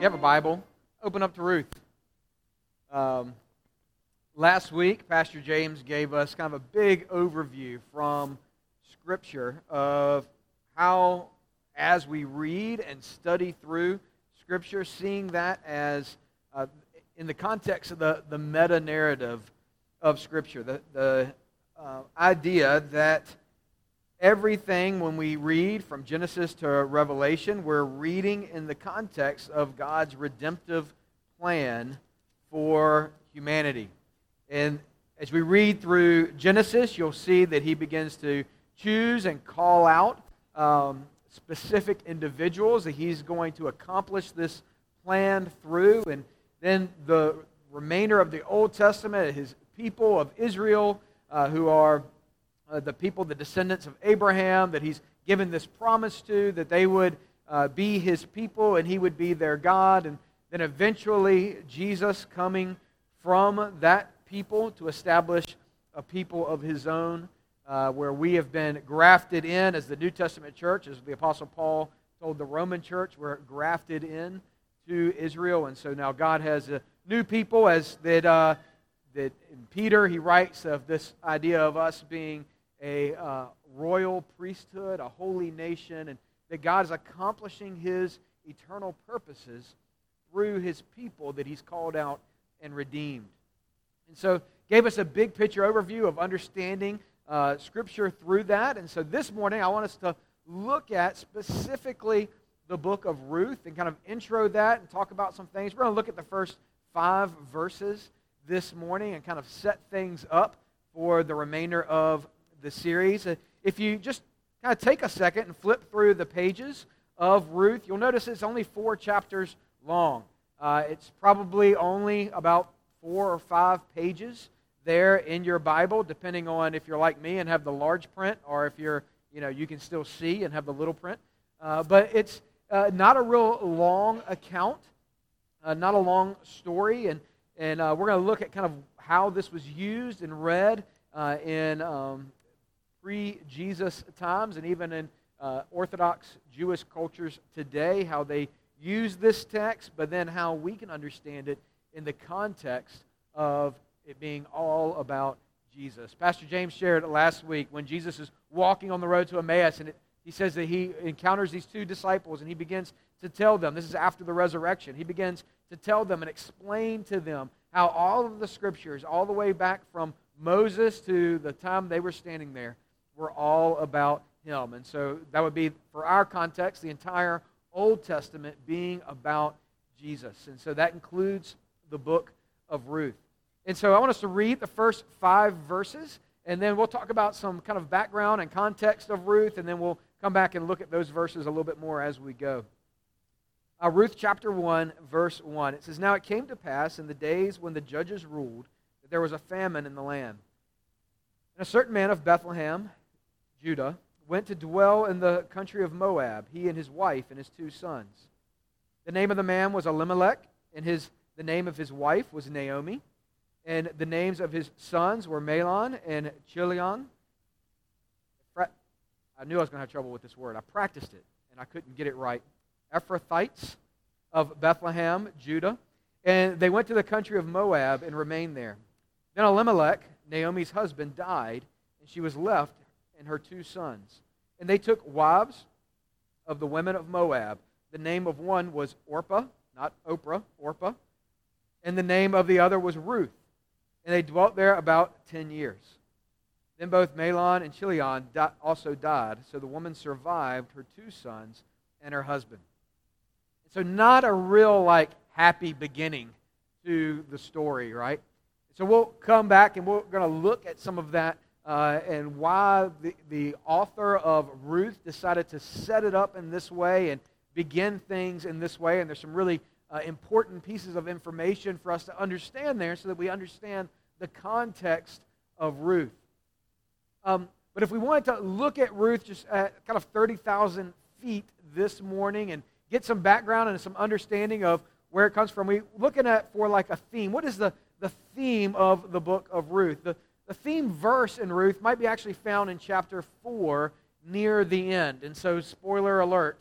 you have a Bible, open up to Ruth. Last week, Pastor James gave us kind of a big overview from Scripture of how, as we read and study through Scripture, seeing that as in the context of the meta-narrative of Scripture, the idea that everything when we read from Genesis to Revelation, we're reading in the context of God's redemptive plan for humanity. And as we read through Genesis, you'll see that he begins to choose and call out specific individuals that he's going to accomplish this plan through. And then the remainder of the Old Testament, his people of Israel, who are the people, the descendants of Abraham, that he's given this promise to, that they would be his people and he would be their God. And then eventually Jesus coming from that people to establish a people of his own, where we have been grafted in as the New Testament church, as the Apostle Paul told the Roman church, we're grafted in to Israel. And so now God has a new people, as that in Peter he writes of this idea of us being a royal priesthood, a holy nation, and that God is accomplishing his eternal purposes through his people that he's called out and redeemed. And so gave us a big picture overview of understanding Scripture through that. And so this morning I want us to look at specifically the book of Ruth and kind of intro that and talk about some things. We're going to look at the first 5 verses this morning and kind of set things up for the remainder of the series. If you just kind of take a second and flip through the pages of Ruth, you'll notice it's only 4 chapters long. It's probably only about 4 or 5 pages there in your Bible, depending on if you're like me and have the large print, or if you're, you can still see and have the little print. But it's not a real long account, not a long story, and we're going to look at kind of how this was used and read in pre-Jesus times, and even in Orthodox Jewish cultures today, how they use this text, but then how we can understand it in the context of it being all about Jesus. Pastor James shared last week when Jesus is walking on the road to Emmaus, and he says that he encounters these 2 disciples, and he begins to tell them, this is after the resurrection, he begins to tell them and explain to them how all of the Scriptures, all the way back from Moses to the time they were standing there, were all about him. And so that would be, for our context, the entire Old Testament being about Jesus. And so that includes the book of Ruth. And so I want us to read the first 5 verses, and then we'll talk about some kind of background and context of Ruth, and then we'll come back and look at those verses a little bit more as we go. Ruth chapter 1, verse 1. It says, "Now it came to pass in the days when the judges ruled that there was a famine in the land. And a certain man of Bethlehem, Judah, went to dwell in the country of Moab, he and his wife and his 2 sons. The name of the man was Elimelech, and the name of his wife was Naomi, and the names of his sons were Mahlon and Chilion." I knew I was going to have trouble with this word. I practiced it, and I couldn't get it right. Ephrathites of Bethlehem, Judah. And they went to the country of Moab and remained there. Then Elimelech, Naomi's husband, died, and she was left and her 2 sons. And they took wives of the women of Moab. The name of one was Orpah, not Oprah, Orpah. And the name of the other was Ruth. And they dwelt there about 10 years. Then both Mahlon and Chilion also died, so the woman survived her 2 sons and her husband. So not a real happy beginning to the story, right? So we'll come back and we're going to look at some of that and why the author of Ruth decided to set it up in this way and begin things in this way. And there's some really important pieces of information for us to understand there so that we understand the context of Ruth. But if we wanted to look at Ruth just at kind of 30,000 feet this morning and get some background and some understanding of where it comes from, we're looking at for a theme. What is the theme of the book of Ruth? The theme verse in Ruth might be actually found in chapter 4 near the end. And so, spoiler alert,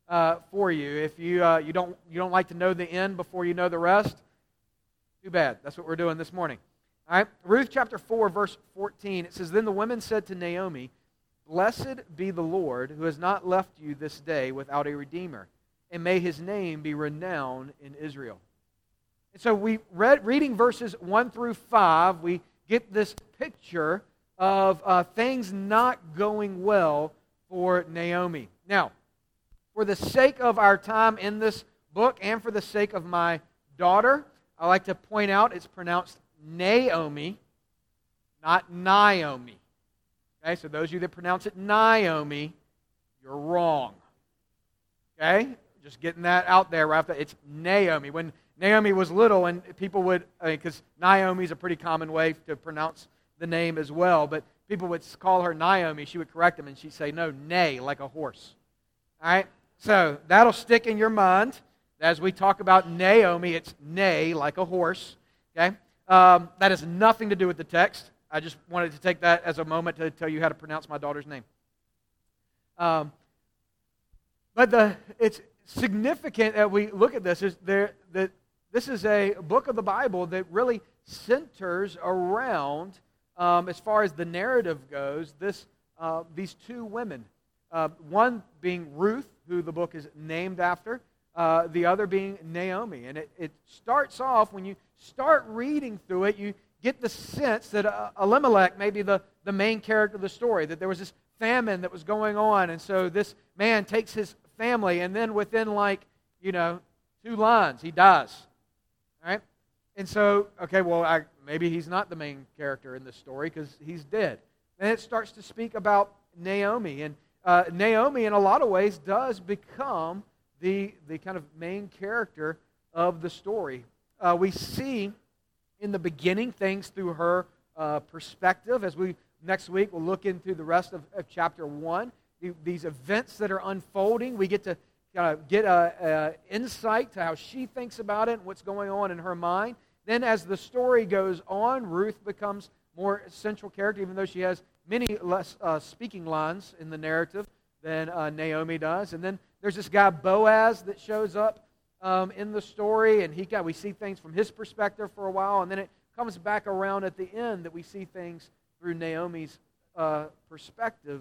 for you. If you don't like to know the end before you know the rest, too bad. That's what we're doing this morning. All right, Ruth chapter 4, verse 14. It says, "Then the women said to Naomi, 'Blessed be the Lord, who has not left you this day without a redeemer, and may his name be renowned in Israel.'" And so reading verses 1 through 5, we get this picture of things not going well for Naomi. Now, for the sake of our time in this book and for the sake of my daughter, I like to point out it's pronounced Naomi, not Naomi. Okay, so those of you that pronounce it Naomi, you're wrong. Okay, just getting that out there right after. It's Naomi. When Naomi was little, and people would, because Naomi is a pretty common way to pronounce the name as well, but people would call her Naomi. She would correct them, and she'd say, "No, neigh, like a horse." All right, so that'll stick in your mind. As we talk about Naomi, it's neigh, like a horse. Okay, that has nothing to do with the text. I just wanted to take that as a moment to tell you how to pronounce my daughter's name. But it's significant that we look at this. That this is a book of the Bible that really centers around, as far as the narrative goes, these two women. One being Ruth, who the book is named after, the other being Naomi. And it starts off, when you start reading through it, you get the sense that Elimelech may be the main character of the story, that there was this famine that was going on, and so this man takes his family, and then within 2 lines, he dies. All right? And so, okay, well, maybe he's not the main character in this story because he's dead. And it starts to speak about Naomi, and Naomi, in a lot of ways, does become the kind of main character of the story. We see in the beginning things through her perspective. As next week we'll look into the rest of chapter 1. These events that are unfolding, we get to get an insight to how she thinks about it and what's going on in her mind. Then as the story goes on, Ruth becomes more central character, even though she has many less speaking lines in the narrative than Naomi does. And then there's this guy Boaz that shows up in the story, and we see things from his perspective for a while, and then it comes back around at the end that we see things through Naomi's perspective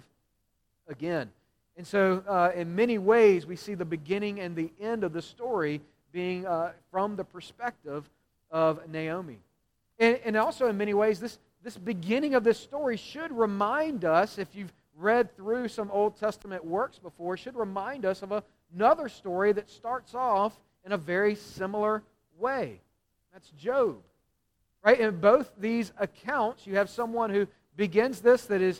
again. And so in many ways we see the beginning and the end of the story being from the perspective of Naomi. And also in many ways this beginning of this story should remind us, if you've read through some Old Testament works before, should remind us of another story that starts off in a very similar way. That's Job. Right? In both these accounts, you have someone who begins this that is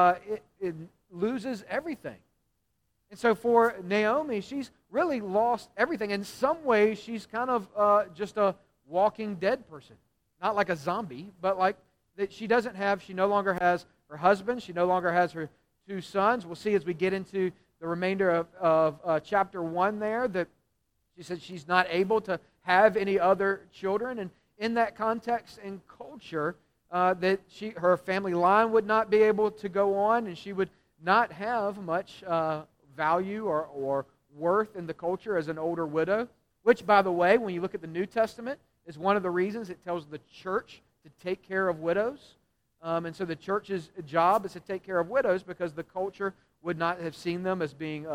it loses everything. And so for Naomi, she's really lost everything. In some ways, she's kind of just a walking dead person. Not like a zombie, but like that she no longer has her husband. She no longer has her 2 sons. We'll see as we get into the remainder of chapter 1 there that she said she's not able to have any other children. And in that context and culture, that her family line would not be able to go on, and she would not have much value or worth in the culture as an older widow, which, by the way, when you look at the New Testament, is one of the reasons it tells the church to take care of widows. And so the church's job is to take care of widows because the culture would not have seen them as being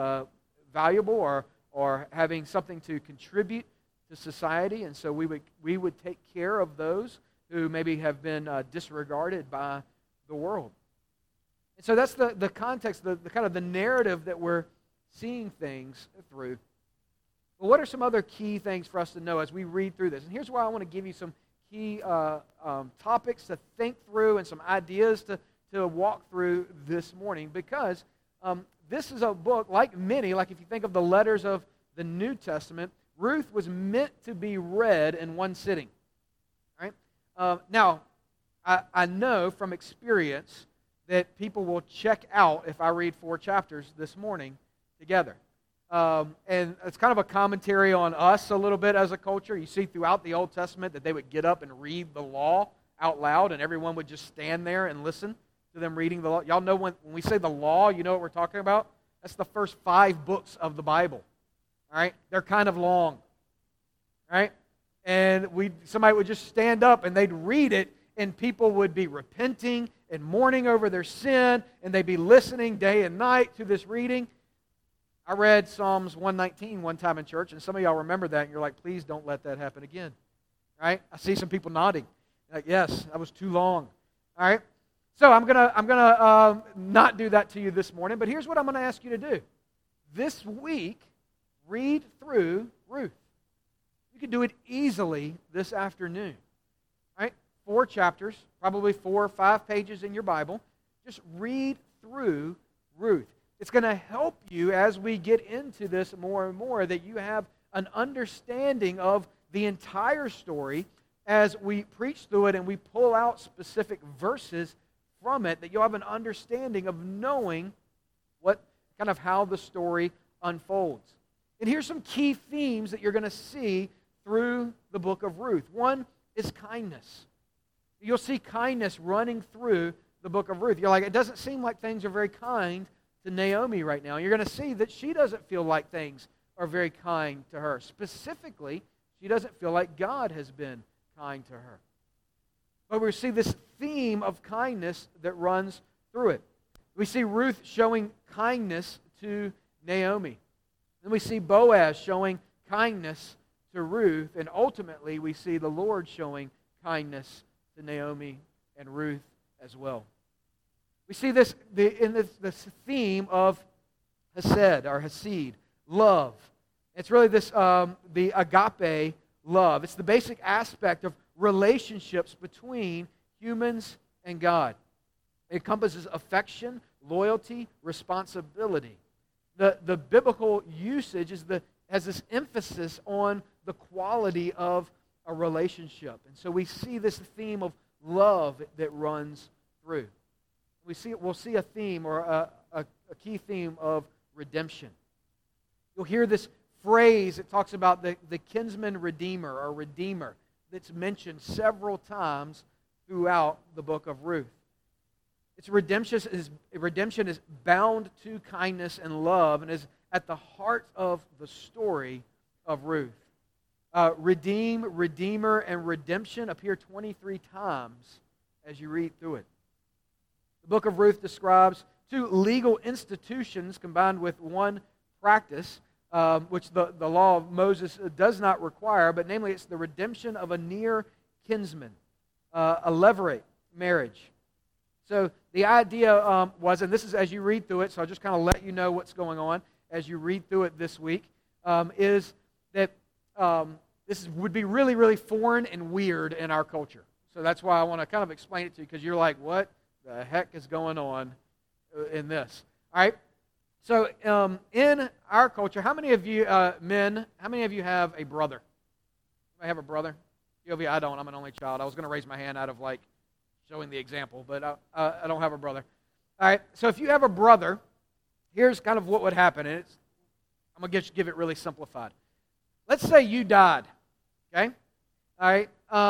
valuable or having something to contribute to society. And so we would take care of those who maybe have been disregarded by the world. And so that's the context, the kind of the narrative that we're seeing things through. But what are some other key things for us to know as we read through this? And here's why I want to give you some key topics to think through and some ideas to walk through this morning, because this is a book, like many, like if you think of the letters of the New Testament, Ruth was meant to be read in one sitting. All right? Now, I know from experience that people will check out if I read 4 chapters this morning together. And it's kind of a commentary on us a little bit as a culture. You see throughout the Old Testament that they would get up and read the law out loud, and everyone would just stand there and listen to them reading the law. Y'all know when we say the law, you know what we're talking about? That's the first 5 books of the Bible. All right? They're kind of long. All right? And somebody would just stand up and they'd read it, and people would be repenting and mourning over their sin, and they'd be listening day and night to this reading. I read Psalms 119 one time in church, and some of y'all remember that, and you're like, please don't let that happen again. All right? I see some people nodding. Like, yes, that was too long. All right? So I'm gonna not do that to you this morning, but here's what I'm going to ask you to do. This week, read through Ruth. You can do it easily this afternoon. All right? 4 chapters, probably 4 or 5 pages in your Bible. Just read through Ruth. It's going to help you as we get into this more and more, that you have an understanding of the entire story as we preach through it and we pull out specific verses from it, that you'll have an understanding of knowing what kind of how the story unfolds. And here's some key themes that you're going to see through the book of Ruth. One is kindness. You'll see kindness running through the book of Ruth. You're like, it doesn't seem like things are very kind to Naomi right now. You're going to see that she doesn't feel like things are very kind to her. Specifically, she doesn't feel like God has been kind to her. But we see this theme of kindness that runs through it. We see Ruth showing kindness to Naomi. Then we see Boaz showing kindness to Ruth. And ultimately, we see the Lord showing kindness to Naomi and Ruth as well. We see this in this theme of Hesed, or Hesed, love. It's really this the agape love. It's the basic aspect of relationships between humans and God. It encompasses affection, loyalty, responsibility. The biblical usage has this emphasis on the quality of a relationship. And so we see this theme of love that runs through. We'll see a theme, or a key theme of redemption. You'll hear this phrase that talks about the kinsman redeemer, or redeemer, that's mentioned several times throughout the book of Ruth. Redemption is bound to kindness and love, and is at the heart of the story of Ruth. Redeem, redeemer, and redemption appear 23 times as you read through it. The book of Ruth describes 2 legal institutions combined with one practice, which the law of Moses does not require, but namely it's the redemption of a near kinsman, a levirate marriage. So the idea was, and this is as you read through it, so I'll just kind of let you know what's going on as you read through it this week, is that this would be really, really foreign and weird in our culture. So that's why I want to kind of explain it to you, because you're like, what the heck is going on in this? All right? So in our culture, how many of you men, how many of you have a brother? I have a brother? I don't. I'm an only child. I was going to raise my hand out of like showing the example, but I don't have a brother. All right? So if you have a brother, here's kind of what would happen. And I'm going to give it really simplified. Let's say you died, okay? All right?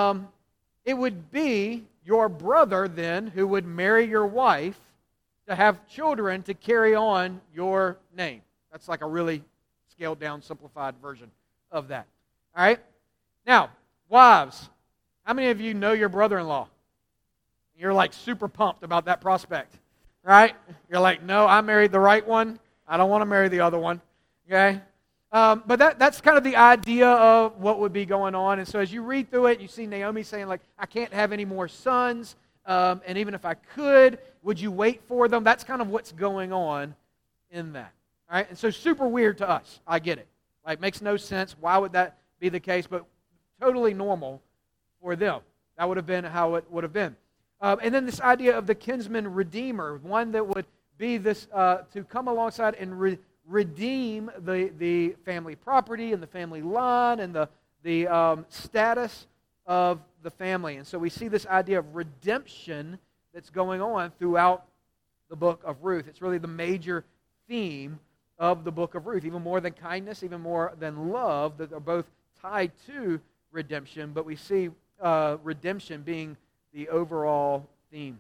It would be your brother then who would marry your wife to have children to carry on your name. That's like a really scaled down, simplified version of that. All right? Now, wives, how many of you know your brother-in-law? You're like super pumped about that prospect, right? You're like, no, I married the right one. I don't want to marry the other one, okay? But that's kind of the idea of what would be going on. And so as you read through it, you see Naomi saying, like, I can't have any more sons. And even if I could, would you wait for them? That's kind of what's going on in that. All right? And so super weird to us. I get it. Like, makes no sense. Why would that be the case? But totally normal for them. That would have been how it would have been. And then this idea of the kinsman redeemer, one that would be this to come alongside and redeem the family property and the family line and the status of the family. And so we see this idea of redemption that's going on throughout the book of Ruth. It's really the major theme of the book of Ruth, even more than kindness, even more than love, that are both tied to redemption, but we see redemption being the overall theme.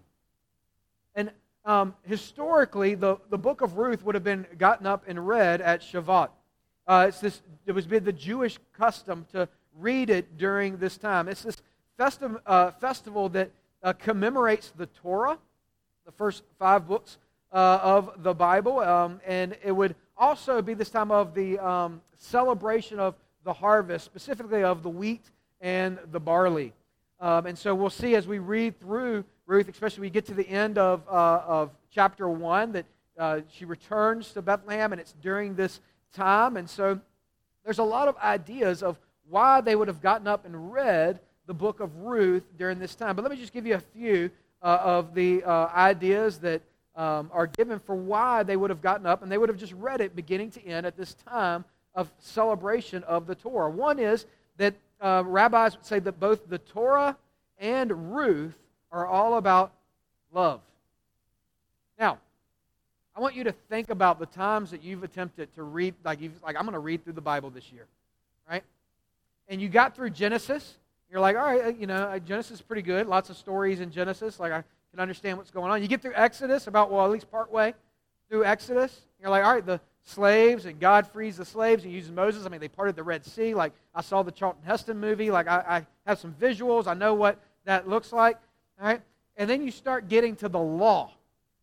And historically, the book of Ruth would have been gotten up and read at Shavuot. It was the Jewish custom to read it during this time. It's this festival that commemorates the Torah, the first 5 books of the Bible, and it would also be this time of the celebration of the harvest, specifically of the wheat and the barley. And so we'll see as we read through Ruth, especially when we get to the end of chapter 1, that she returns to Bethlehem, and it's during this time. And so there's a lot of ideas of why they would have gotten up and read the book of Ruth during this time. But let me just give you a few of the ideas that are given for why they would have gotten up, and they would have just read it beginning to end at this time of celebration of the Torah. One is that rabbis would say that both the Torah and Ruth are all about love. Now, I want you to think about the times that you've attempted to read, like I'm going to read through the Bible this year, right? And you got through Genesis. You're like, all right, Genesis is pretty good. Lots of stories in Genesis. Like, I can understand what's going on. You get through Exodus, at least part way through Exodus. You're like, all right, the slaves, and God frees the slaves and uses Moses. I mean, they parted the Red Sea. Like, I saw the Charlton Heston movie. Like, I have some visuals. I know what that looks like. All right? And then you start getting to the law.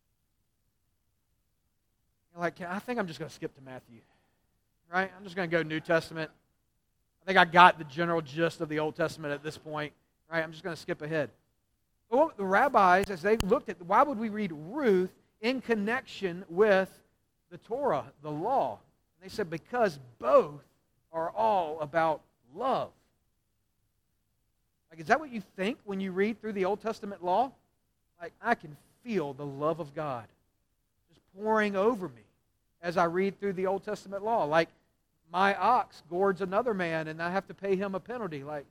You're like, I think I'm just going to skip to Matthew. Right? I'm just going to go New Testament. I think I got the general gist of the Old Testament at this point. Right? I'm just going to skip ahead. But what the rabbis, as they looked at, why would we read Ruth in connection with the Torah, the law? And they said, because both are all about love. Like, is that what you think when you read through the Old Testament law? Like, I can feel the love of God just pouring over me as I read through the Old Testament law. Like, my ox gourds another man and I have to pay him a penalty. Like,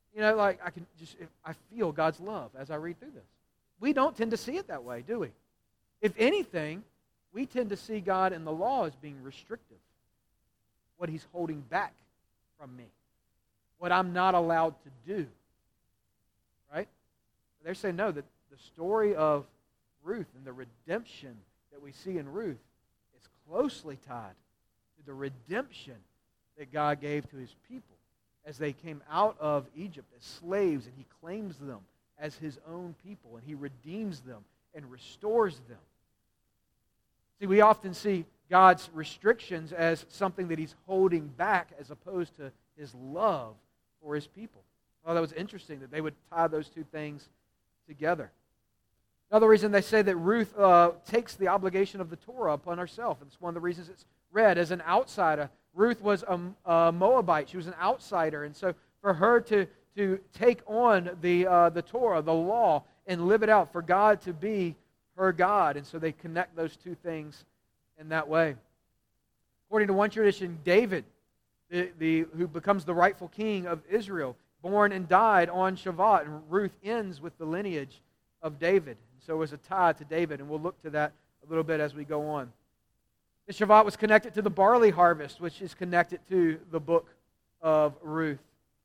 I feel God's love as I read through this. We don't tend to see it that way, do we? If anything, we tend to see God in the law as being restrictive. What He's holding back from me. What I'm not allowed to do. Right? They're saying, no, that the story of Ruth and the redemption that we see in Ruth is closely tied to the redemption that God gave to His people as they came out of Egypt as slaves, and He claims them as His own people, and He redeems them and restores them. See, we often see God's restrictions as something that He's holding back as opposed to His love for His people. Well, that was interesting that they would tie those two things together. Another reason they say that Ruth takes the obligation of the Torah upon herself, and it's one of the reasons it's read as an outsider. Ruth was a Moabite. She was an outsider, and so for her to take on the Torah, the law, and live it out, for God to be her God, and so they connect those two things in that way. According to one tradition, David, who becomes the rightful king of Israel, born and died on Shavuot, and Ruth ends with the lineage of David. And so it was a tie to David, and we'll look to that a little bit as we go on. The Shavuot was connected to the barley harvest, which is connected to the book of Ruth.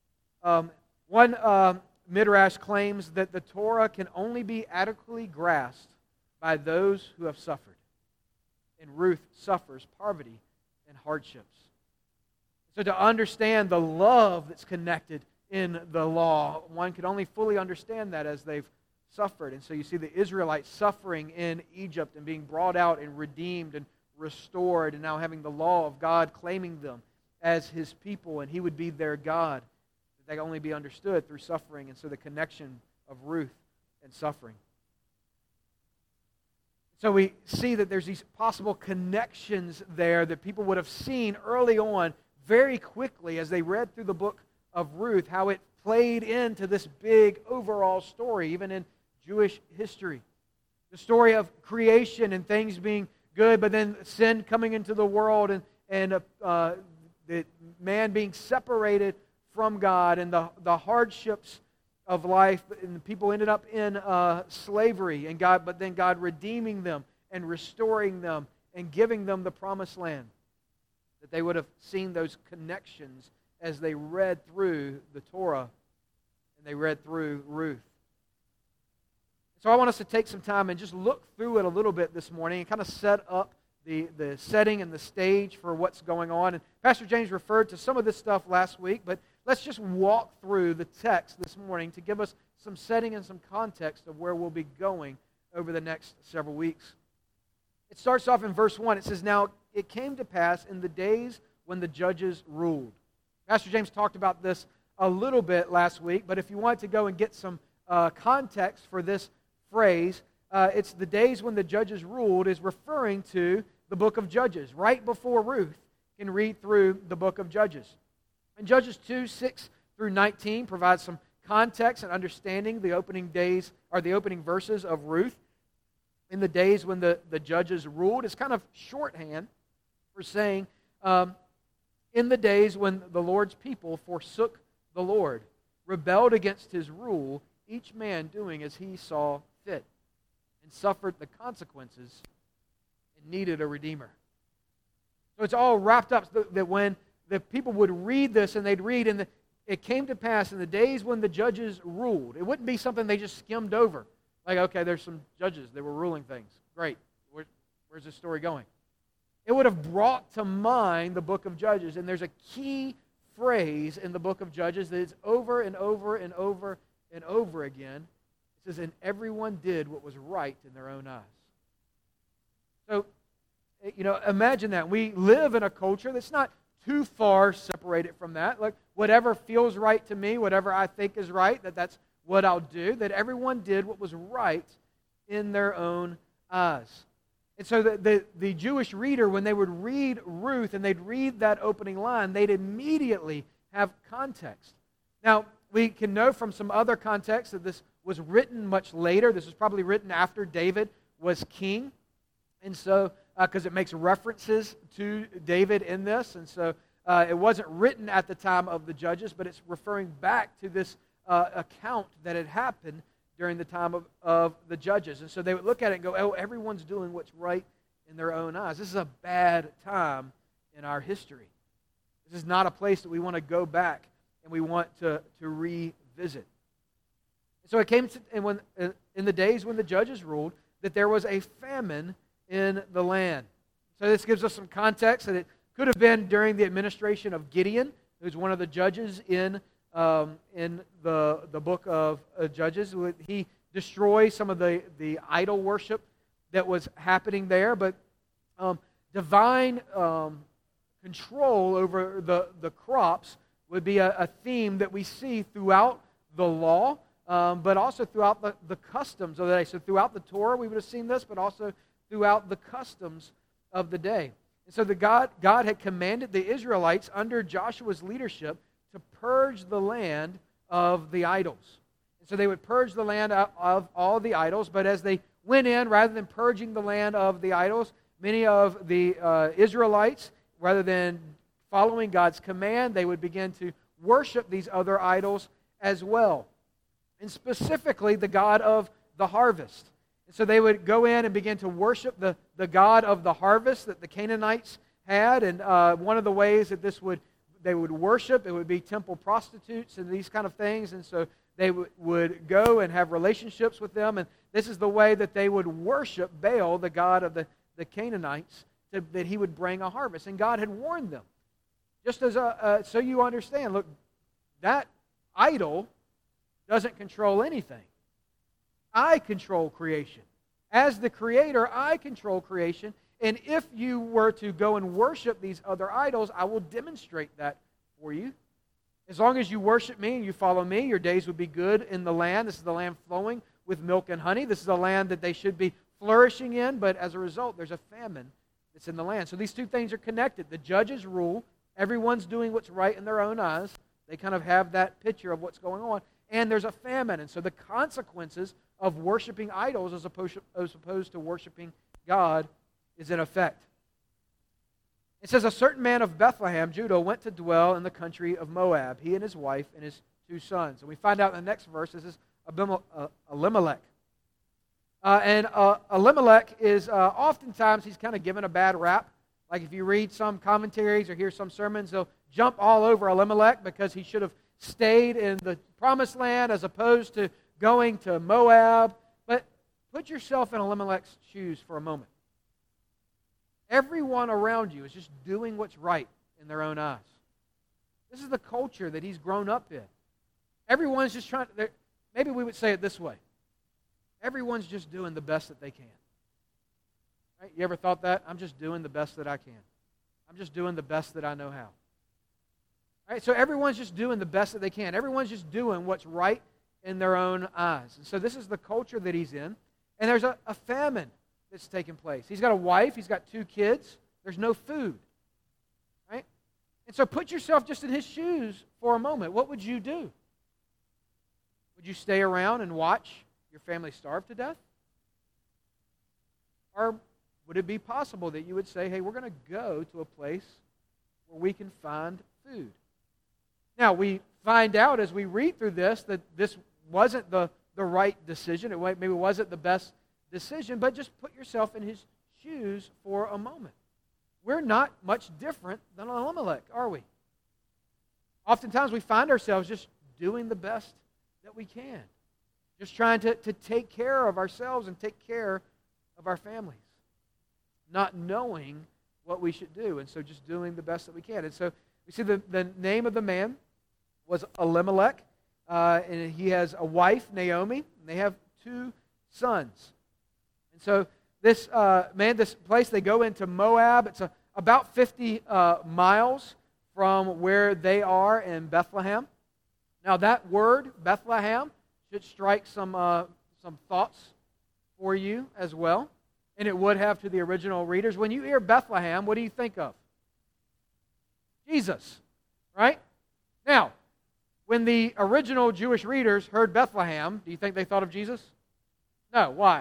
One Midrash claims that the Torah can only be adequately grasped by those who have suffered. And Ruth suffers poverty and hardships. So to understand the love that's connected in the law, one could only fully understand that as they've suffered. And so you see the Israelites suffering in Egypt and being brought out and redeemed and restored, and now having the law of God claiming them as His people, and He would be their God. That can only be understood through suffering, and so the connection of Ruth and suffering. So we see that there's these possible connections there that people would have seen early on very quickly as they read through the book of Ruth, how it played into this big overall story, even in Jewish history. The story of creation and things being good, but then sin coming into the world, and the man being separated from God, and the hardships of life, and people ended up in slavery, but then God redeeming them and restoring them and giving them the promised land. That they would have seen those connections as they read through the Torah and they read through Ruth. So I want us to take some time and just look through it a little bit this morning and kind of set up the setting and the stage for what's going on. And Pastor James referred to some of this stuff last week, but let's just walk through the text this morning to give us some setting and some context of where we'll be going over the next several weeks. It starts off in verse 1. It says, "Now it came to pass in the days when the judges ruled." Pastor James talked about this a little bit last week, but if you want to go and get some context for this phrase, it's the days when the judges ruled is referring to the book of Judges. Right before Ruth can read through the book of Judges. And Judges 2, 6 through 19 provides some context and understanding the opening days, or the opening verses of Ruth. In the days when the judges ruled, it's kind of shorthand for saying, in the days when the Lord's people forsook the Lord, rebelled against His rule, each man doing as he saw fit, and suffered the consequences and needed a Redeemer. So it's all wrapped up that when the people would read this and they'd read, and it came to pass in the days when the judges ruled. It wouldn't be something they just skimmed over. Like, okay, there's some judges that were ruling things. Great. Where's this story going? It would have brought to mind the book of Judges. And there's a key phrase in the book of Judges that is over and over and over and over again. It says, "And everyone did what was right in their own eyes." So, imagine that. We live in a culture that's not too far separated from that. Like, whatever feels right to me, whatever I think is right, that's what I'll do. That everyone did what was right in their own eyes. And so the Jewish reader, when they would read Ruth and they'd read that opening line, they'd immediately have context. Now, we can know from some other context that this was written much later. This was probably written after David was king. And so, because it makes references to David in this. And so, it wasn't written at the time of the Judges, but it's referring back to this account that had happened during the time of the Judges. And so they would look at it and go, oh, everyone's doing what's right in their own eyes. This is a bad time in our history. This is not a place that we want to go back and we want to revisit. So it came to, and when, in the days when the judges ruled, that there was a famine in the land. So this gives us some context that it could have been during the administration of Gideon, who's one of the judges in the book of Judges. He destroys some of the idol worship that was happening there, but divine control over the crops would be a theme that we see throughout the law, but also throughout the customs of the day. So throughout the Torah we would have seen this, but also throughout the customs of the day. And so God had commanded the Israelites under Joshua's leadership to purge the land of the idols. And so they would purge the land of all the idols, but as they went in, rather than purging the land of the idols, many of the Israelites, rather than following God's command, they would begin to worship these other idols as well. And specifically the God of the harvest. And so they would go in and begin to worship the God of the harvest that the Canaanites had. And one of the ways that they would worship, it would be temple prostitutes and these kind of things. And so they would go and have relationships with them. And this is the way that they would worship Baal, the God of the Canaanites, that he would bring a harvest. And God had warned them. Just as so you understand, look, that idol doesn't control anything. I control creation. As the Creator, I control creation. And if you were to go and worship these other idols, I will demonstrate that for you. As long as you worship me and you follow me, your days would be good in the land. This is the land flowing with milk and honey. This is a land that they should be flourishing in, but as a result, there's a famine that's in the land. So these two things are connected. The judges rule. Everyone's doing what's right in their own eyes. They kind of have that picture of what's going on. And there's a famine. And so the consequences of worshiping idols as opposed to worshiping God is in effect. It says, a certain man of Bethlehem, Judah, went to dwell in the country of Moab, he and his wife and his 2 sons. And we find out in the next verse, this is Elimelech. Elimelech is oftentimes, he's kind of given a bad rap. Like if you read some commentaries or hear some sermons, they'll jump all over Elimelech because he should have stayed in the promised land as opposed to going to Moab. But put yourself in Elimelech's shoes for a moment. Everyone around you is just doing what's right in their own eyes. This is the culture that he's grown up in. Everyone's just trying to, maybe we would say it this way. Everyone's just doing the best that they can. Right? You ever thought that? I'm just doing the best that I can. I'm just doing the best that I know how. Right? So everyone's just doing the best that they can. Everyone's just doing what's right in their own eyes. And so this is the culture that he's in. And there's a famine that's taking place. He's got a wife. He's got 2 kids. There's no food. Right? And so put yourself just in his shoes for a moment. What would you do? Would you stay around and watch your family starve to death? Or would it be possible that you would say, hey, we're going to go to a place where we can find food? Now, we find out as we read through this that this wasn't the right decision. It maybe wasn't the best decision, but just put yourself in his shoes for a moment. We're not much different than Elimelech, are we? Oftentimes we find ourselves just doing the best that we can. Just trying to take care of ourselves and take care of our families. Not knowing what we should do, and so just doing the best that we can. And so we see the name of the man was Elimelech, and he has a wife, Naomi, and they have 2 sons. And so this this place, they go into Moab. It's about 50 miles from where they are in Bethlehem. Now that word, Bethlehem, should strike some thoughts for you as well. And it would have to the original readers. When you hear Bethlehem, what do you think of? Jesus, right? Now, when the original Jewish readers heard Bethlehem, do you think they thought of Jesus? No. Why?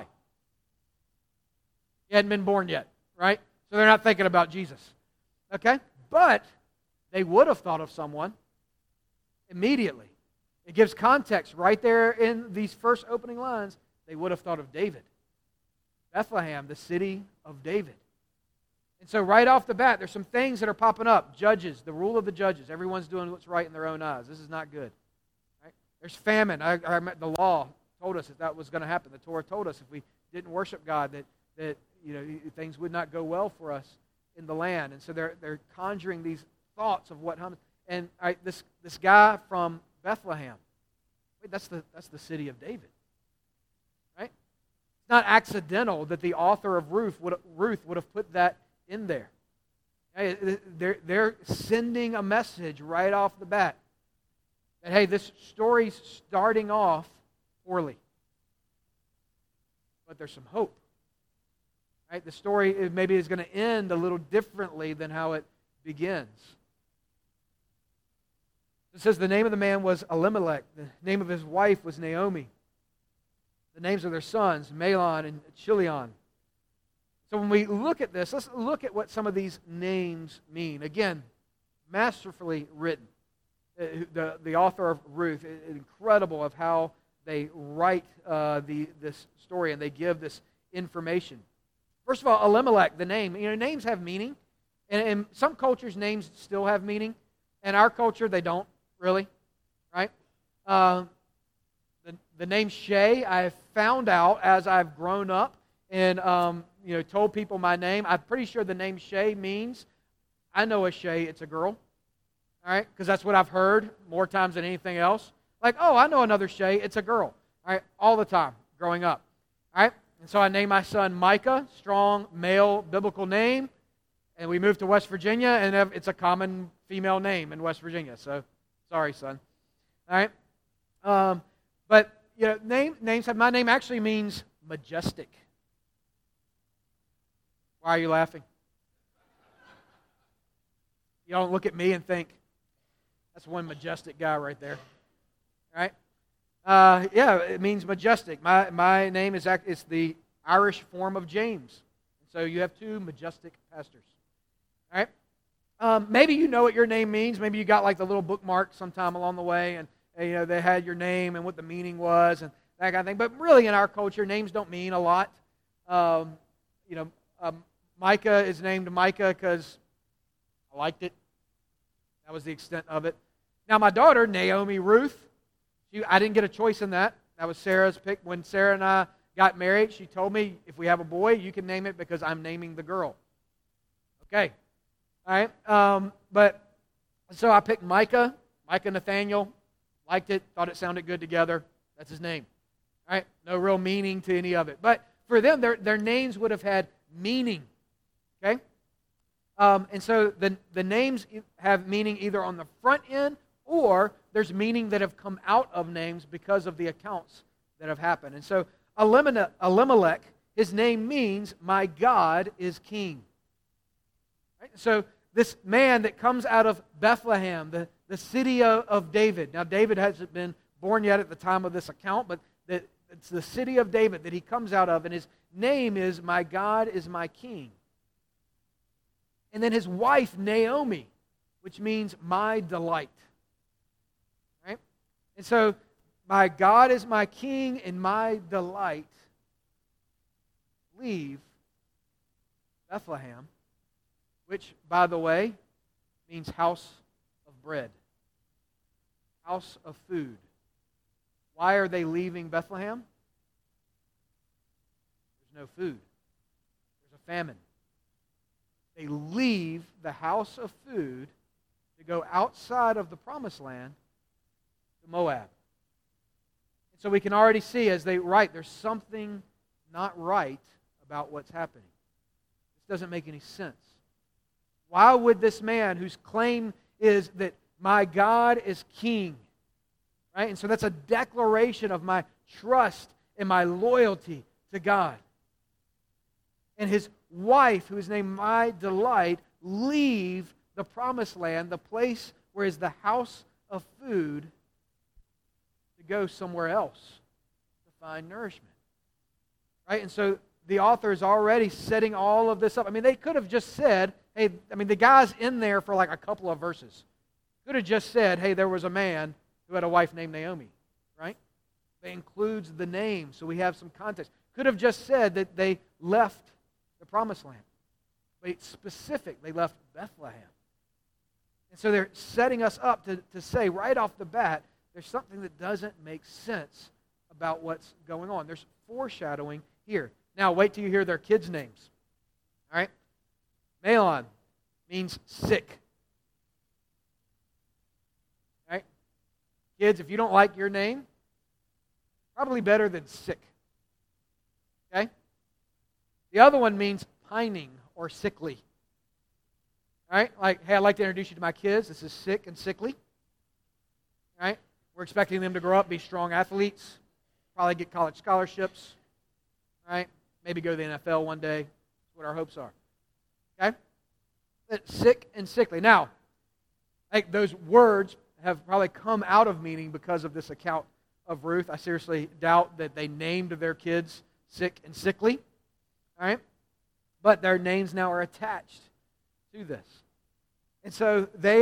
He hadn't been born yet, right? So they're not thinking about Jesus. Okay? But they would have thought of someone immediately. It gives context right there in these first opening lines. They would have thought of David. Bethlehem, the city of David. And so right off the bat, there's some things that are popping up. Judges, the rule of the judges. Everyone's doing what's right in their own eyes. This is not good. Right? There's famine. The law told us that was going to happen. The Torah told us if we didn't worship God that things would not go well for us in the land. And so they're conjuring these thoughts of what happens. And this guy from Bethlehem, wait, that's the city of David. Right? It's not accidental that the author of Ruth would have put that in there. They're sending a message right off the bat that, hey, this story's starting off poorly. But there's some hope. Right? The story maybe is going to end a little differently than how it begins. It says the name of the man was Elimelech. The name of his wife was Naomi. The names of their sons, Mahlon and Chilion. So when we look at this, let's look at what some of these names mean. Again, masterfully written. The author of Ruth, incredible of how they write this story and they give this information. First of all, Elimelech, the name. Names have meaning. And in some cultures, names still have meaning. In our culture, they don't really. Right? The name Shay, I have found out as I've grown up and told people my name. I'm pretty sure the name Shay means, I know a Shay, it's a girl. All right? Because that's what I've heard more times than anything else. Like, oh, I know another Shay, it's a girl. All right? All the time growing up. All right? And so I named my son Micah, strong male biblical name. And we moved to West Virginia, and it's a common female name in West Virginia. So, sorry, son. All right? But, names have, my name actually means majestic. Why are you laughing? You don't look at me and think, that's one majestic guy right there. Right? Yeah, it means majestic. My name is it's the Irish form of James. So you have 2 majestic pastors. All right? Maybe you know what your name means. Maybe you got like the little bookmark sometime along the way, and they had your name and what the meaning was and that kind of thing. But really, in our culture, names don't mean a lot. Micah is named Micah because I liked it. That was the extent of it. Now, my daughter, Naomi Ruth, I didn't get a choice in that. That was Sarah's pick. When Sarah and I got married, she told me, if we have a boy, you can name it because I'm naming the girl. Okay. All right. But so I picked Micah. Micah Nathaniel. Liked it. Thought it sounded good together. That's his name. All right. No real meaning to any of it. But for them, their names would have had meaning. Okay. And so the names have meaning either on the front end, or there's meaning that have come out of names because of the accounts that have happened. And so Elimelech, his name means, my God is king. Right? So this man that comes out of Bethlehem, the city of David. Now David hasn't been born yet at the time of this account, but it's the city of David that he comes out of, and his name is, my God is my king. And then his wife, Naomi, which means my delight. Right? And so, my God is my king and my delight leave Bethlehem, which, by the way, means house of bread, house of food. Why are they leaving Bethlehem? There's no food. There's a famine. They leave the house of food to go outside of the promised land to Moab. And so we can already see as they write, there's something not right about what's happening. This doesn't make any sense. Why would this man, whose claim is that my God is king, right? And so that's a declaration of my trust and my loyalty to God. And his wife, who is named My Delight, leave the promised land, the place where is the house of food, to go somewhere else to find nourishment. Right? And so the author is already setting all of this up. I mean, they could have just said, hey, the guy's in there for like a couple of verses. Could have just said, hey, there was a man who had a wife named Naomi. Right? It includes the name, so we have some context. Could have just said that they left the promised land. But it's specific. They left Bethlehem. And so they're setting us up to say right off the bat, there's something that doesn't make sense about what's going on. There's foreshadowing here. Now, wait till you hear their kids' names. All right? Mahlon means sick. All right? Kids, if you don't like your name, probably better than sick. Okay? The other one means pining or sickly. All right? Like, hey, I'd like to introduce you to my kids. This is sick and sickly. All right? We're expecting them to grow up, be strong athletes, probably get college scholarships. All right? Maybe go to the NFL one day. That's what our hopes are. Okay? But sick and sickly. Now, like those words have probably come out of meaning because of this account of Ruth. I seriously doubt that they named their kids sick and sickly. All right? But their names now are attached to this. And so they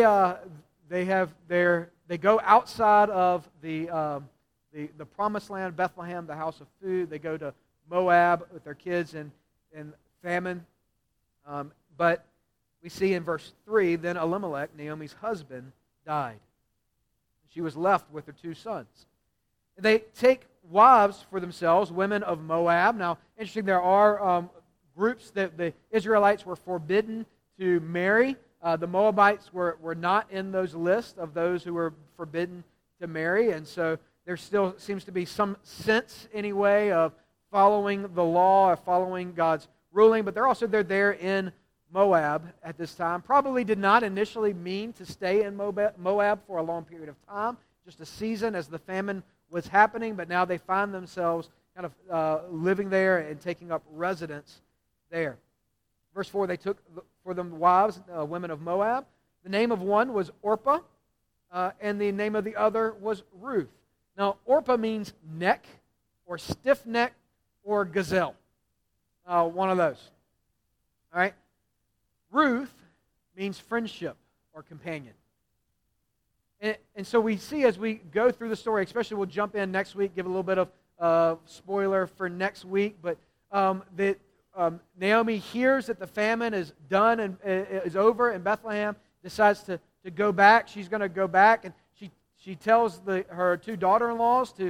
go outside of the promised land, Bethlehem, the house of food. They go to Moab with their kids in famine. But we see in verse 3, then Elimelech, Naomi's husband, died. She was left with her two sons. They take wives for themselves, women of Moab. Now, interesting, there are groups that the Israelites were forbidden to marry. The Moabites were not in those lists of those who were forbidden to marry, and so there still seems to be some sense, anyway, of following the law, of following God's ruling, but they're there in Moab at this time. Probably did not initially mean to stay in Moab for a long period of time, just a season as the famine was happening, but now they find themselves kind of living there and taking up residence there. Verse 4, they took for them wives, women of Moab. The name of one was Orpah, and the name of the other was Ruth. Now, Orpah means neck, or stiff neck, or gazelle. One of those. All right? Ruth means friendship or companion. And so we see as we go through the story, especially we'll jump in next week, give a little bit of spoiler for next week, but that Naomi hears that the famine is done and is over in Bethlehem, decides to go back. She's going to go back, and she tells her two daughter-in-laws to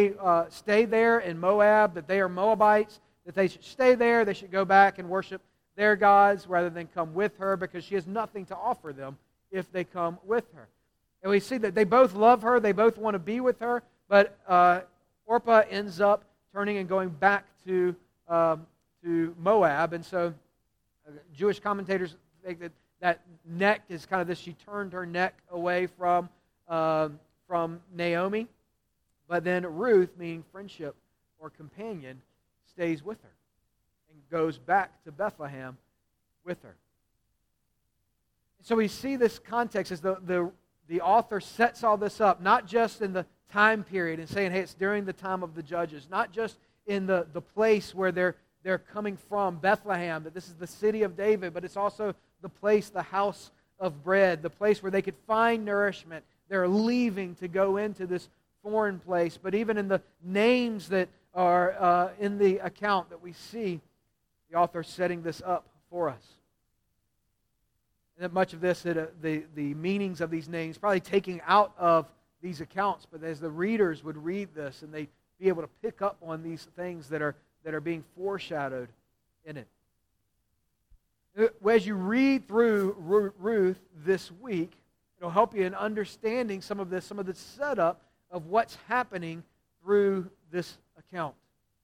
stay there in Moab, that they are Moabites, that they should stay there, they should go back and worship their gods rather than come with her, because she has nothing to offer them if they come with her. And we see that they both love her, they both want to be with her, but Orpah ends up turning and going back to Moab. And so Jewish commentators think that neck is kind of this, she turned her neck away from Naomi. But then Ruth, meaning friendship or companion, stays with her and goes back to Bethlehem with her. So we see this context as the author sets all this up, not just in the time period and saying, hey, it's during the time of the judges, not just in the place where they're coming from, Bethlehem, that this is the city of David, but it's also the place, the house of bread, the place where they could find nourishment. They're leaving to go into this foreign place. But even in the names that are in the account that we see, the author setting this up for us. And that much of this, the meanings of these names, probably taking out of these accounts, but as the readers would read this and they'd be able to pick up on these things that are being foreshadowed in it. As you read through Ruth this week, it'll help you in understanding some of the setup of what's happening through this account.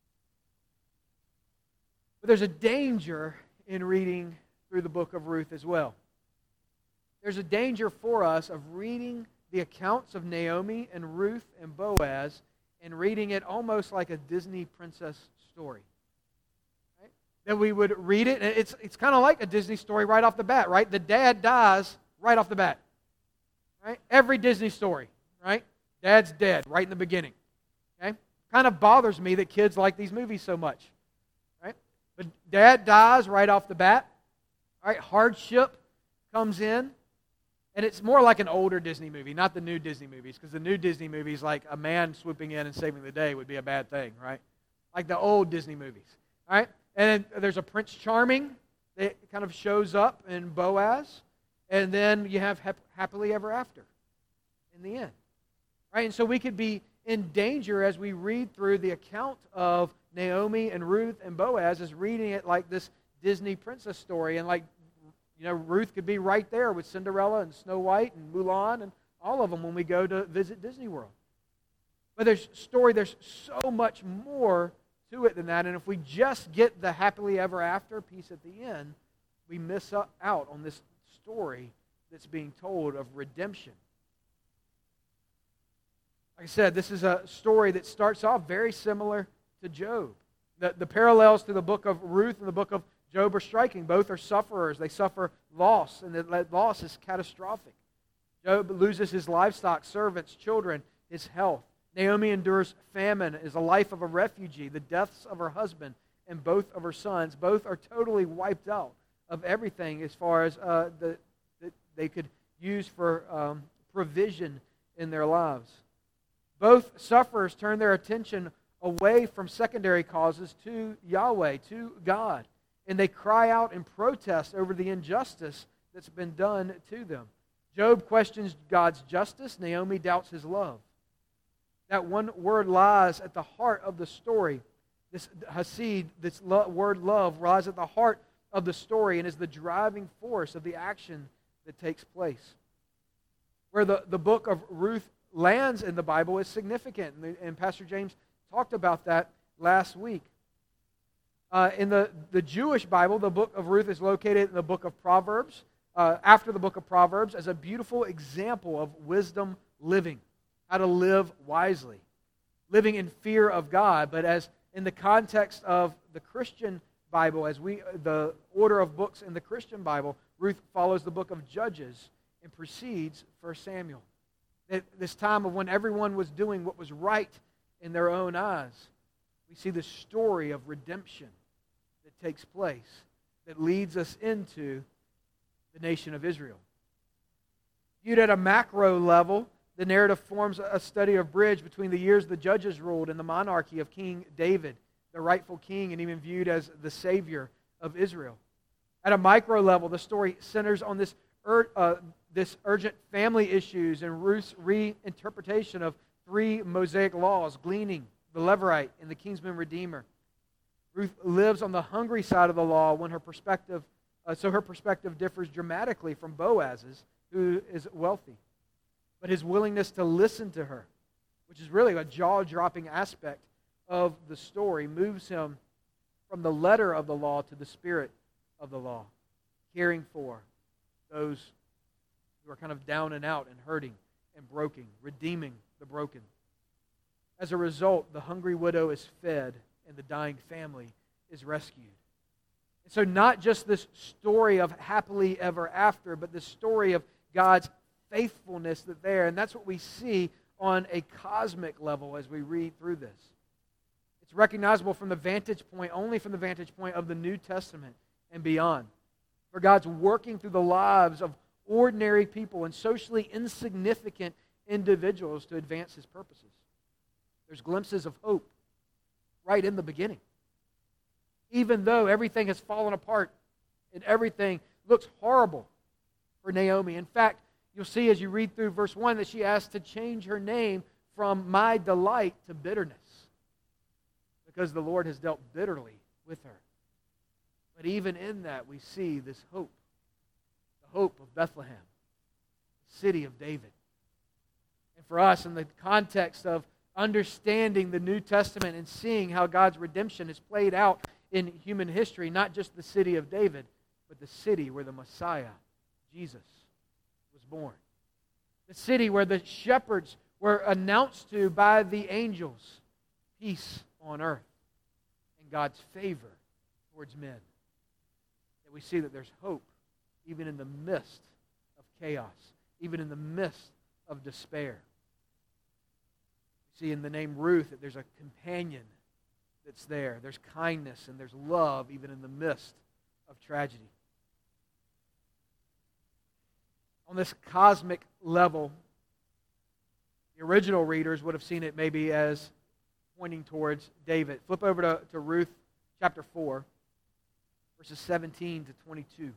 But there's a danger in reading through the book of Ruth as well. There's a danger for us of reading the accounts of Naomi and Ruth and Boaz and reading it almost like a Disney princess story. Right? That we would read it, and it's kind of like a Disney story right off the bat, right? The dad dies right off the bat. Right? Every Disney story, right? Dad's dead right in the beginning. Okay? Kind of bothers me that kids like these movies so much. Right? But dad dies right off the bat. All right? Hardship comes in. And it's more like an older Disney movie, not the new Disney movies, because the new Disney movies, like a man swooping in and saving the day, would be a bad thing, right? Like the old Disney movies, all right? And then there's a Prince Charming that kind of shows up in Boaz, and then you have happily ever after in the end, right? And so we could be in danger as we read through the account of Naomi and Ruth and Boaz, as reading it like this Disney princess story, and like, you know, Ruth could be right there with Cinderella and Snow White and Mulan and all of them when we go to visit Disney World. But there's so much more to it than that. And if we just get the happily ever after piece at the end, we miss out on this story that's being told of redemption. Like I said, this is a story that starts off very similar to Job. The parallels to the book of Ruth and the book of Job are striking. Both are sufferers. They suffer loss, and that loss is catastrophic. Job loses his livestock, servants, children, his health. Naomi endures famine, is a life of a refugee, the deaths of her husband and both of her sons. Both are totally wiped out of everything as far as that they could use for provision in their lives. Both sufferers turn their attention away from secondary causes to Yahweh, to God. And they cry out in protest over the injustice that's been done to them. Job questions God's justice. Naomi doubts his love. That one word lies at the heart of the story. This hasid, this word love, lies at the heart of the story and is the driving force of the action that takes place. Where the book of Ruth lands in the Bible is significant. And Pastor James talked about that last week. In the Jewish Bible, the book of Ruth is located in the book of Proverbs, after the book of Proverbs, as a beautiful example of wisdom living, how to live wisely, living in fear of God. But as in the context of the Christian Bible, the order of books in the Christian Bible, Ruth follows the book of Judges and precedes 1 Samuel. At this time of when everyone was doing what was right in their own eyes, we see the story of redemption that takes place that leads us into the nation of Israel. Viewed at a macro level, the narrative forms a study of bridge between the years the judges ruled and the monarchy of King David, the rightful king and even viewed as the savior of Israel. At a micro level, the story centers on this urgent family issues and Ruth's reinterpretation of 3 Mosaic laws: gleaning, the Levirate, and the kinsman redeemer. Ruth lives on the hungry side of the law when her perspective, so her perspective differs dramatically from Boaz's, who is wealthy. But his willingness to listen to her, which is really a jaw-dropping aspect of the story, moves him from the letter of the law to the spirit of the law, caring for those who are kind of down and out and hurting and broken, redeeming the broken. As a result, the hungry widow is fed and the dying family is rescued. And so not just this story of happily ever after, but the story of God's faithfulness that there, and that's what we see on a cosmic level as we read through this. It's recognizable from the vantage point, only from the vantage point of the New Testament and beyond. For God's working through the lives of ordinary people and socially insignificant individuals to advance His purposes. There's glimpses of hope right in the beginning. Even though everything has fallen apart and everything looks horrible for Naomi. In fact, you'll see as you read through verse 1 that she asked to change her name from My Delight to Bitterness, because the Lord has dealt bitterly with her. But even in that, we see this hope, the hope of Bethlehem, the city of David. And for us, in the context of understanding the New Testament and seeing how God's redemption is played out in human history, not just the city of David, but the city where the Messiah, Jesus, was born. The city where the shepherds were announced to by the angels, peace on earth and God's favor towards men. That we see that there's hope even in the midst of chaos, even in the midst of despair. We see in the name Ruth that there's a companion that's there. There's kindness and there's love even in the midst of tragedy. On this cosmic level, the original readers would have seen it maybe as pointing towards David. Flip over to Ruth chapter 4, verses 17 to 22.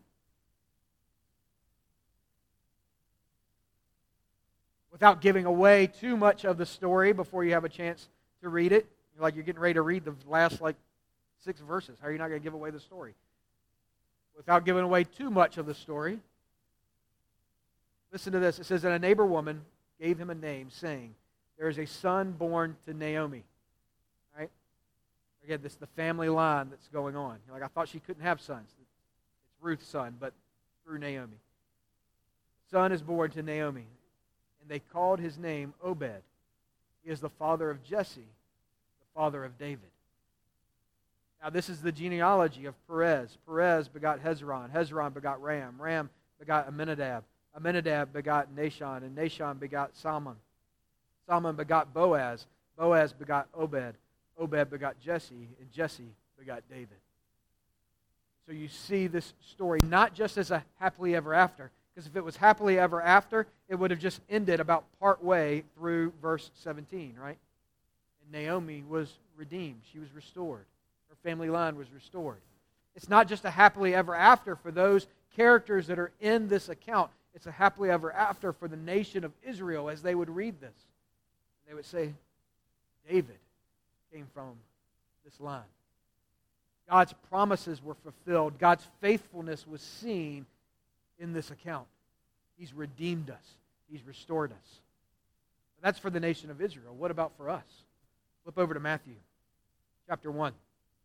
Without giving away too much of the story before you have a chance to read it, like you're getting ready to read the last 6 verses. How are you not going to give away the story? Without giving away too much of the story, listen to this. It says, and a neighbor woman gave him a name, saying, there is a son born to Naomi. Right? Again, this is the family line that's going on. You're like, I thought she couldn't have sons. It's Ruth's son, but through Naomi. Son is born to Naomi, and they called his name Obed. He is the father of Jesse, the father of David. Now this is the genealogy of Perez. Perez begot Hezron. Hezron begot Ram. Ram begot Amminadab. Amminadab begot Nahshon, and Nahshon begot Salmon. Salmon begot Boaz. Boaz begot Obed. Obed begot Jesse, and Jesse begot David. So you see this story not just as a happily ever after, because if it was happily ever after, it would have just ended about part way through verse 17, right? And Naomi was redeemed. She was restored. Her family line was restored. It's not just a happily ever after for those characters that are in this account. It's a happily ever after for the nation of Israel as they would read this. They would say, David came from this line. God's promises were fulfilled. God's faithfulness was seen in this account. He's redeemed us. He's restored us. But that's for the nation of Israel. What about for us? Flip over to Matthew chapter 1.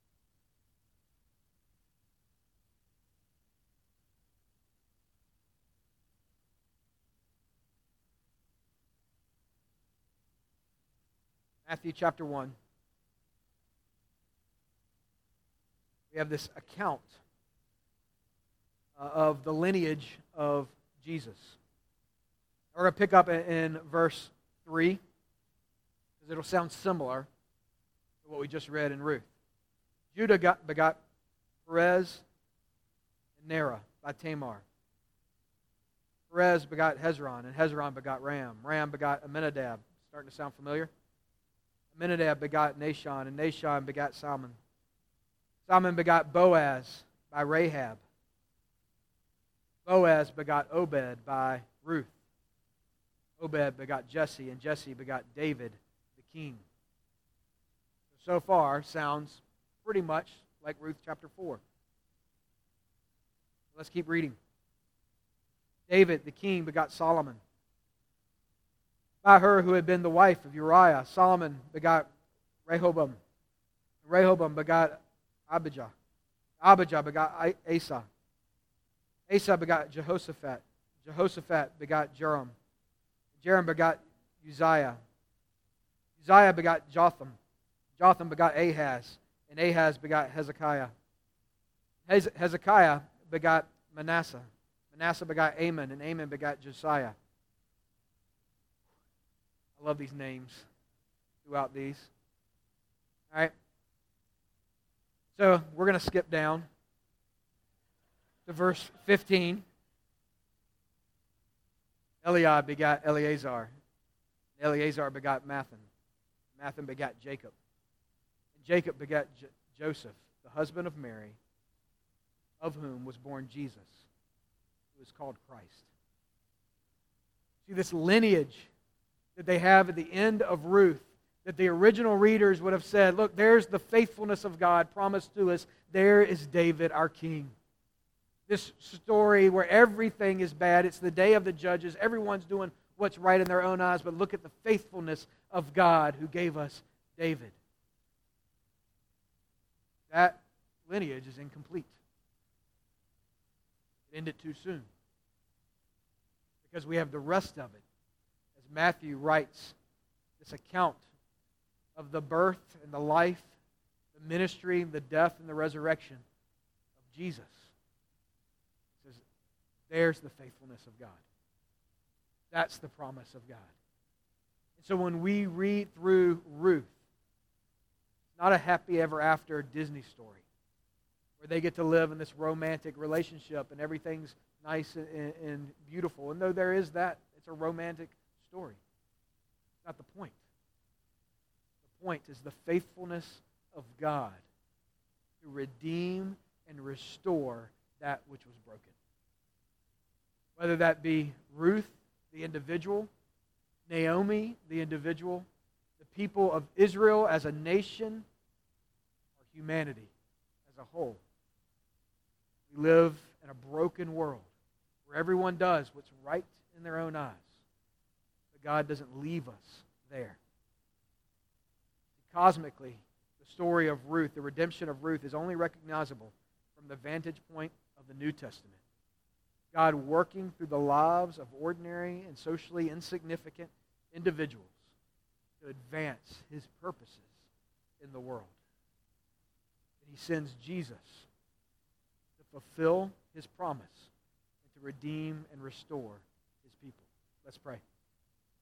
Matthew chapter 1. We have this account of the lineage of Jesus. We're going to pick up in verse 3, because it'll sound similar to what we just read in Ruth. Judah begot Perez and Nerah by Tamar. Perez begot Hezron, and Hezron begot Ram. Ram begot Amminadab. Starting to sound familiar? Amminadab begot Nahshon, and Nahshon begot Salmon. Salmon begot Boaz by Rahab. Boaz begot Obed by Ruth. Obed begot Jesse, and Jesse begot David, the king. So far, sounds pretty much like Ruth chapter 4. Let's keep reading. David, the king, begot Solomon. By her who had been the wife of Uriah, Solomon begot Rehoboam. Rehoboam begot Abijah. Abijah begot Asa. Asa begot Jehoshaphat. Jehoshaphat begot Joram. Joram begot Uzziah. Uzziah begot Jotham. Jotham begot Ahaz. And Ahaz begot Hezekiah. Hezekiah begot Manasseh. Manasseh begot Amon. And Amon begot Josiah. I love these names throughout these. All right. So we're going to skip down to verse 15. Eliab begot Eleazar. Eleazar begot Mathan. Mathan begot Jacob. And Jacob begot Joseph, the husband of Mary, of whom was born Jesus, who is called Christ. See, this lineage that they have at the end of Ruth, that the original readers would have said, look, there's the faithfulness of God promised to us. There is David, our king. This story where everything is bad. It's the day of the judges. Everyone's doing what's right in their own eyes, but look at the faithfulness of God who gave us David. That lineage is incomplete. It ended too soon. Because we have the rest of it. As Matthew writes this account of the birth and the life, the ministry, the death, and the resurrection of Jesus. He says, there's the faithfulness of God. That's the promise of God. And so when we read through Ruth, it's not a happy ever after Disney story where they get to live in this romantic relationship and everything's nice and beautiful. And though there is that, it's a romantic story. It's not the point. The point is the faithfulness of God to redeem and restore that which was broken. Whether that be Ruth, the individual, Naomi, the individual, the people of Israel as a nation, or humanity as a whole. We live in a broken world where everyone does what's right in their own eyes. But God doesn't leave us there. Cosmically, the story of Ruth, the redemption of Ruth, is only recognizable from the vantage point of the New Testament. God working through the lives of ordinary and socially insignificant individuals to advance His purposes in the world. And He sends Jesus to fulfill His promise and to redeem and restore His people. Let's pray.